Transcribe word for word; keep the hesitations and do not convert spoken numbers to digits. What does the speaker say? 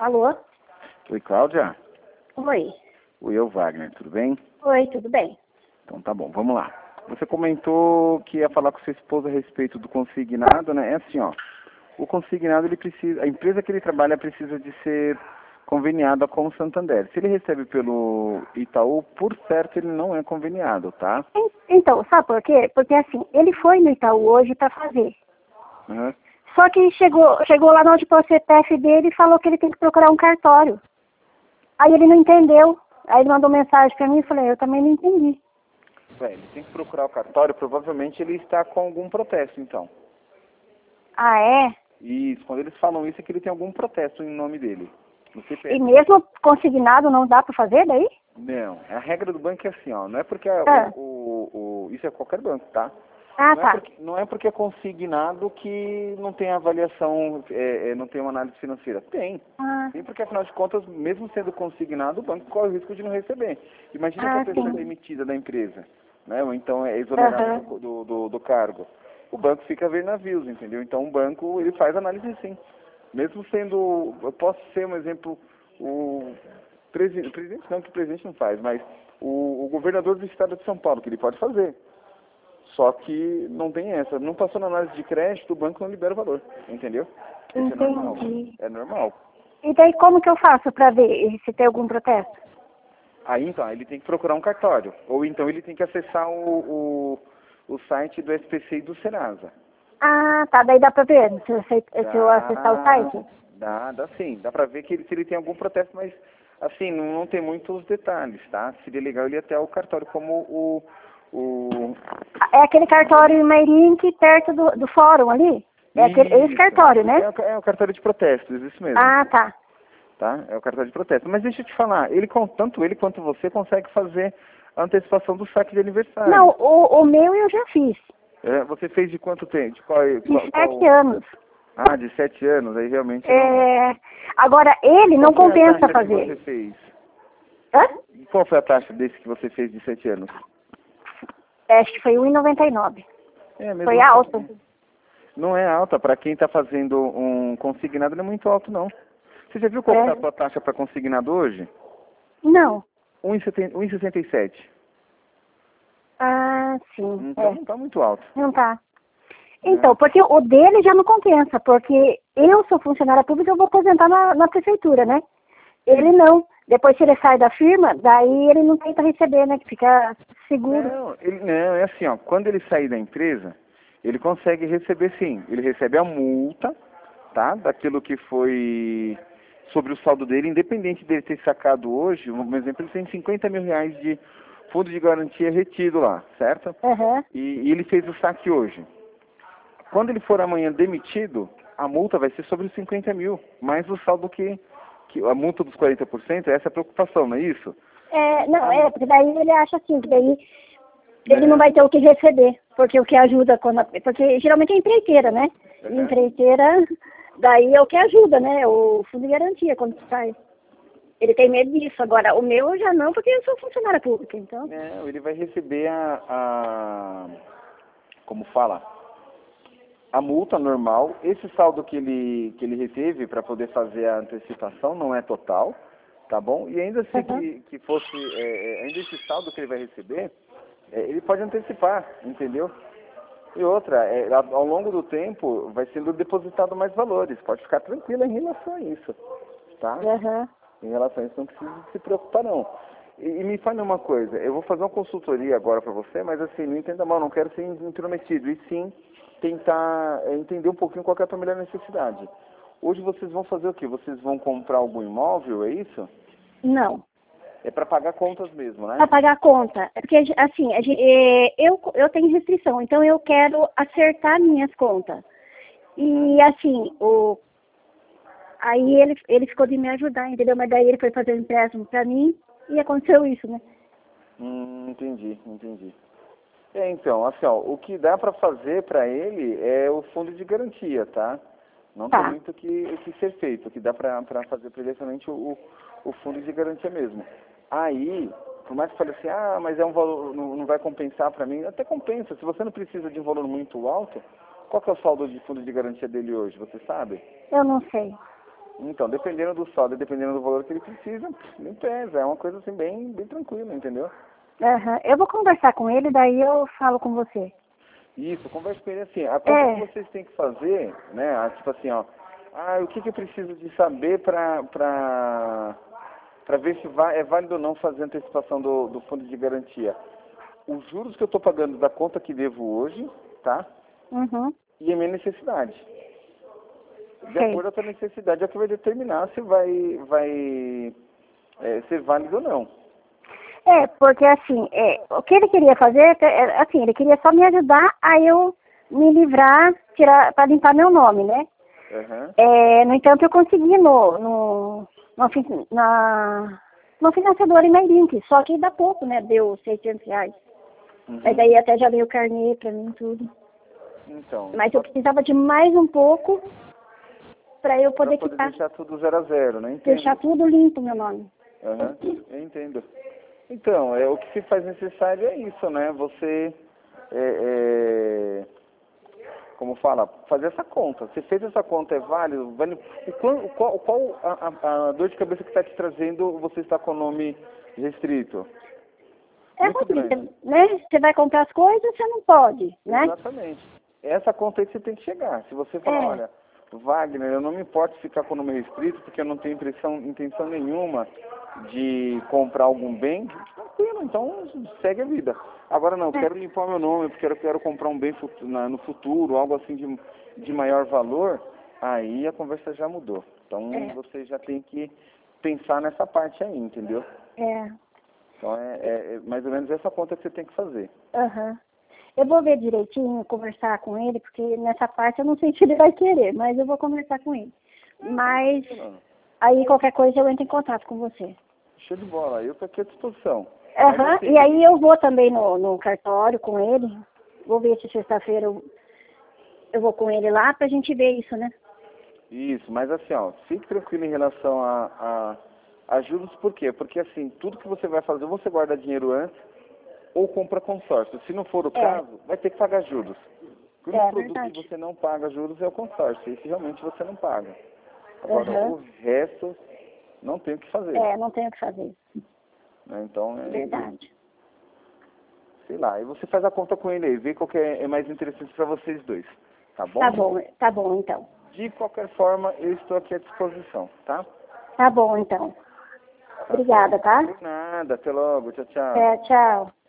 Alô? Oi, Cláudia. Oi. Oi, eu, Wagner, tudo bem? Oi, tudo bem? Então tá bom, vamos lá. Você comentou que ia falar com sua esposa a respeito do consignado, né? É assim, ó. O consignado, ele precisa, a empresa que ele trabalha precisa de ser conveniada com o Santander. Se ele recebe pelo Itaú, por certo ele não é conveniado, tá? En- Então, sabe por quê? Porque assim, ele foi no Itaú hoje para fazer. Uhum. Só que chegou, chegou lá onde pôs o C P F dele e falou que ele tem que procurar um cartório. Aí ele não entendeu. Aí ele mandou mensagem para mim e falei, eu também não entendi. É, ele tem que procurar o cartório, provavelmente ele está com algum protesto, então. Ah, é? Isso, quando eles falam isso é que ele tem algum protesto em nome dele, no C P F. E mesmo consignado não dá para fazer daí? Não, a regra do banco é assim, ó, não é porque a- Ah, o, o, o- isso é qualquer banco, tá? ah Não é tá. porque, não é porque é consignado que não tem avaliação, é, é, não tem uma análise financeira. Tem. Ah, Tem porque, afinal de contas, mesmo sendo consignado, o banco corre o risco de não receber. Imagina que a ah pessoa é sim. demitida da empresa, né? Ou então é exonerada Aham. do, do, do- do cargo. O banco fica a ver navios, entendeu? Então o banco, ele faz análise sim. Mesmo sendo, eu posso ser um exemplo, o presidente, presidente não, que o presidente não faz, mas o, o governador do estado de São Paulo, que ele pode fazer. Só que não tem essa. Não passou na análise de crédito, o banco não libera o valor. Entendeu? Isso é normal. Entendi. É normal. E daí como que eu faço para ver se tem algum protesto? Aí então, ele tem que procurar um cartório. Ou então ele tem que acessar o, o, o site do S P C e do Serasa. Ah, tá. Daí dá pra ver se eu, se se eu acessar o Dá, site? dá, dá sim. Dá pra ver que ele, se ele tem algum protesto, mas assim, não, não tem muitos detalhes, tá? Seria legal ele ir até o cartório como o... o É aquele cartório em Meirink, perto do, do fórum ali? É aquele, esse isso. cartório, né? É o, é o cartório de protestos, isso mesmo. Ah, tá. Tá? É o cartão de protesto. Mas deixa eu te falar, ele, con- tanto ele quanto você consegue fazer a antecipação do saque de aniversário. Não, o, o meu eu já fiz. É, você fez de quanto tempo? De qual, De qual, sete qual- anos. Ah, de sete anos, aí realmente não. É, agora, ele não Qual foi a compensa taxa que fazer. você fez? Hã? E qual foi a taxa desse que você fez de sete anos? Acho que foi um e noventa e nove. É, mesmo Foi assim, alto. não é alta. Para quem está fazendo um consignado, não é muito alto, não. Você já viu qual É. é a sua taxa para consignado hoje? Não. um e sessenta e sete. Ah, sim. Então É. não está muito alto. Não tá. Então, porque o dele já não compensa, porque eu sou funcionária pública, eu vou aposentar na, na prefeitura, né? Ele não. Depois que ele sai da firma, daí ele não tenta receber, né? Que fica seguro. Não, ele, não, é assim, ó, quando ele sair da empresa, ele consegue receber sim. Ele recebe a multa, tá? Daquilo que foi sobre o saldo dele, independente dele ter sacado hoje, um exemplo, ele tem cinquenta mil reais de fundo de garantia retido lá, certo? Aham. E, e ele fez o saque hoje. Quando ele for amanhã demitido, a multa vai ser sobre os cinquenta mil, mais o saldo que, que a multa dos quarenta por cento, essa é a preocupação, não é isso? É, não, é, porque daí ele acha assim, que daí É. ele não vai ter o que receber, porque o que ajuda quando a- porque geralmente é empreiteira, né? E Uhum. empreiteira, daí é o que ajuda, né? O fundo de garantia quando sai. Ele tem medo disso. Agora, o meu já não, porque eu sou funcionária pública, então. Não, ele vai receber a, a como fala, a multa normal. Esse saldo que ele que ele reteve para poder fazer a antecipação não é total, tá bom? E ainda se Uhum. que, que fosse, é, é, ainda esse saldo que ele vai receber, é, ele pode antecipar, entendeu? E outra, é, ao ao longo do tempo vai sendo depositado mais valores. Pode ficar tranquila em relação a isso, tá? Aham. Em relação a isso, não precisa se preocupar, não. E, e me fale uma coisa, eu vou fazer uma consultoria agora para você, mas assim, não entenda mal, não quero ser intrometido, e sim tentar é, entender um pouquinho qual que é a tua melhor necessidade. Hoje vocês vão fazer o quê? Vocês vão comprar algum imóvel, é isso? Não. É para pagar contas mesmo, né? Para pagar a conta. É porque, assim, a gente, é, eu, eu tenho restrição, então eu quero acertar minhas contas. E, assim, o, aí ele, ele ficou de me ajudar, entendeu? Mas daí ele foi fazer um empréstimo para mim e aconteceu isso, né? Hum, entendi, entendi. É, então, assim, ó, o que dá para fazer para ele é o fundo de garantia, tá? Não tem Tá. muito o que, o que ser feito. O que dá para fazer para ele é somente o, o fundo de garantia mesmo. Aí, por mais que fale assim, ah, mas é um valor, não, não vai compensar para mim, até compensa. Se você não precisa de um valor muito alto, qual que é o saldo de fundo de garantia dele hoje, você sabe? Eu não sei. Então, dependendo do saldo e dependendo do valor que ele precisa, nem pesa. É uma coisa assim bem, bem tranquila, entendeu? Aham. Eu vou conversar com ele, daí eu falo com você. Isso, converse com ele assim. A conta É. que vocês têm que fazer, né? ah, Tipo assim, ó. Ah, o que, que eu preciso de saber pra, pra, pra ver se vai, é válido ou não fazer a antecipação do, do fundo de garantia? Os juros que eu estou pagando da conta que devo hoje, tá? Uhum. E a minha necessidade. De Sei. acordo com a necessidade é que vai determinar se vai, vai é, ser válido ou não. É, porque assim, é, o que ele queria fazer, é, assim, ele queria só me ajudar a eu me livrar, tirar, para limpar meu nome, né? Uhum. É, no entanto, eu consegui no, no, no, fi- na, no financiador em Mairink, só que dá pouco, né? Deu seiscentos reais. Uhum. Mas daí até já veio o carnê pra mim tudo. Então, Mas eu precisava de mais um pouco para eu para poder poder quitar, deixar tudo zero a zero, né? Entendo. deixar tudo limpo meu nome. Aham, eu entendo. Então, é, o que se faz necessário é isso, né? Você, é, é, como fala, fazer essa conta. Você fez essa conta, é válido? Vale, o qual, o qual, qual a, a- a dor de cabeça que está te trazendo você está com o nome restrito? É Muito assim, grande. você- né? Você vai comprar as coisas, você não pode, né? Exatamente. Essa conta aí que você tem que chegar. Se você falar, É, olha, Wagner, eu não me importo ficar com o nome restrito, porque eu não tenho intenção, intenção nenhuma de comprar algum bem, tranquilo, então segue a vida. Agora não, eu é, quero limpar meu nome, porque eu quero comprar um bem futu- na- no futuro, algo assim de, de maior valor, aí a conversa já mudou. Então é, você já tem que pensar nessa parte aí, entendeu? é. Então é, é- é mais ou menos essa conta que você tem que fazer. Aham. Eu vou ver direitinho, conversar com ele, porque nessa parte eu não sei se ele vai querer, mas eu vou conversar com ele. Mas aí qualquer coisa eu entro em contato com você. Show de bola, eu estou aqui à disposição. Mas Aham, assim, e aí eu vou também no, no cartório com ele. Vou ver se sexta-feira eu, eu vou com ele lá pra gente ver isso, né? isso, mas assim, ó, fique tranquilo em relação a, a, a juros, por quê? Porque assim, tudo que você vai fazer, ou você guarda dinheiro antes, ou compra consórcio. Se não for o É, caso, vai ter que pagar juros. O único é produto que verdade. você não paga juros é o consórcio, esse realmente você não paga. Agora, Aham. o resto, não tem o que fazer. É, não tenho o que fazer. Né? Então, é, Verdade. sei lá, e você faz a conta com ele aí, vê qual que é, é mais interessante para vocês dois, tá bom? Tá bom, tá bom então. De qualquer forma, eu estou aqui à disposição, tá? Tá bom então. Obrigada, tá? Por nada, até logo, tchau, tchau. É, tchau.